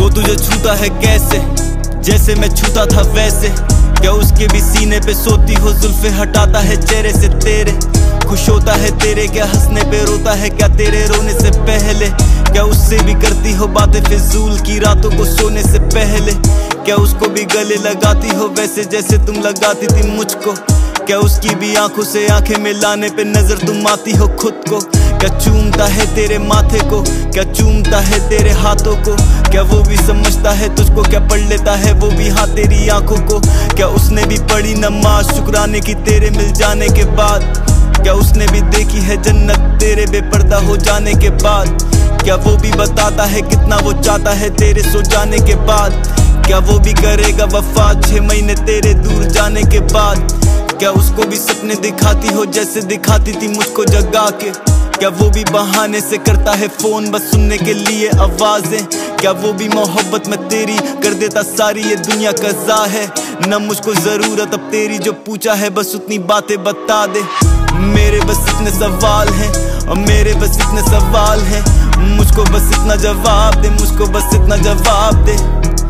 तुझे छूता है कैसे, जैसे मैं छूता था वैसे। क्या उसके भी सीने पे सोती हो, जुल्फे हटाता है चेहरे से तेरे। खुश होता है तेरे, क्या हंसने पे रोता है, क्या तेरे रोने से पहले। क्या उससे भी करती हो बातें फिजूल की रातों को सोने से पहले। क्या उसको भी गले लगाती हो वैसे जैसे तुम लगाती थी मुझको। क्या उसकी भी आंखों से आंखें मिलाने पे नजर तुम आती हो खुद को। क्या चूमता है तेरे माथे को, क्या चूमता है तेरे हाथों को। क्या वो भी समझता है तुझको, क्या पढ़ लेता है वो भी हाँ तेरी आंखों को। क्या उसने भी पढ़ी नमाज शुक्राने की तेरे मिल जाने के बाद। क्या उसने भी देखी है जन्नत तेरे बेपर्दा हो जाने के बाद। क्या वो भी बताता है कितना वो चाहता है तेरे सो जाने के बाद। क्या वो भी करेगा वफा 6 महीने तेरे दूर जाने के बाद। क्या उसको भी सपने दिखाती हो जैसे दिखाती थी मुझको जगा के। क्या वो भी बहाने से करता है फोन बस सुनने के लिए आवाजें। क्या वो भी मोहब्बत में तेरी कर देता सारी ये दुनिया कज़ा है। न मुझको जरूरत अब तेरी, जो पूछा है बस उतनी बातें बता दे। मेरे बस इतने सवाल हैं और मेरे बस इतने सवाल हैं। मुझको बस इतना जवाब दे, मुझको बस इतना जवाब दे।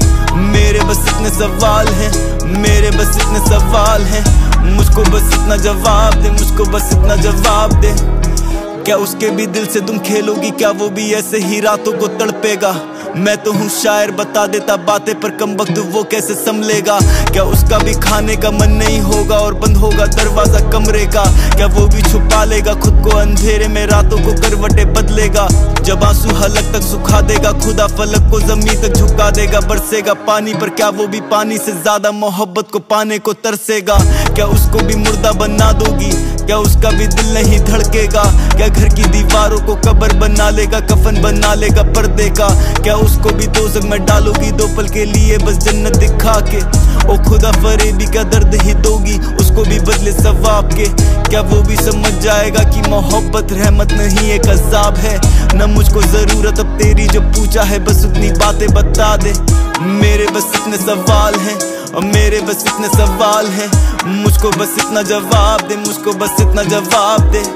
मेरे बस इतने सवाल हैं, मेरे बस इतने सवाल हैं। मुझको बस इतना जवाब दे, मुझको बस इतना जवाब दे। क्या उसके भी दिल से तुम खेलोगी, क्या वो भी ऐसे ही रातों को तड़पेगा। मैं तो हूँ शायर बता देता बातें पर कम वक्त वो कैसे संभलेगा। क्या उसका भी खाने का मन नहीं होगा और बंद होगा दरवाजा कमरे का। क्या वो भी छुपा लेगा खुद को अंधेरे में रातों को करवटें बदलेगा। जब आंसू हलक तक सुखा देगा खुदा फलक को जमीन तक झुका देगा। बरसेगा पानी पर क्या वो भी पानी से ज्यादा मोहब्बत को पाने को तरसेगा। क्या उसको भी मुर्दा बना दोगी, क्या उसका भी दिल नहीं धड़केगा। क्या घर की दीवारों को कब्र बना लेगा, कफन बना लेगा पर्दे का। क्या उसको भी दोज़ख में डालोगी 2 पल के लिए बस जन्नत दिखा के। ओ खुदा फरेबी का दर्द ही दोगी उसको भी बदले सवाब के। क्या वो भी समझ जाएगा कि मोहब्बत रहमत नहीं एक अज़ाब है। न मुझको जरूरत अब तेरी, जो पूछा है बस उतनी बातें बता दे। मेरे बस इतने सवाल हैं और मेरे बस इतने सवाल हैं। मुझको बस इतना जवाब दे, मुझको बस इतना जवाब दे।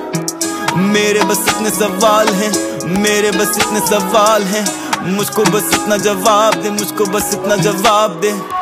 मेरे बस इतने सवाल हैं, मेरे बस इतने सवाल हैं। मुझको बस इतना जवाब दे, मुझको बस इतना जवाब दे।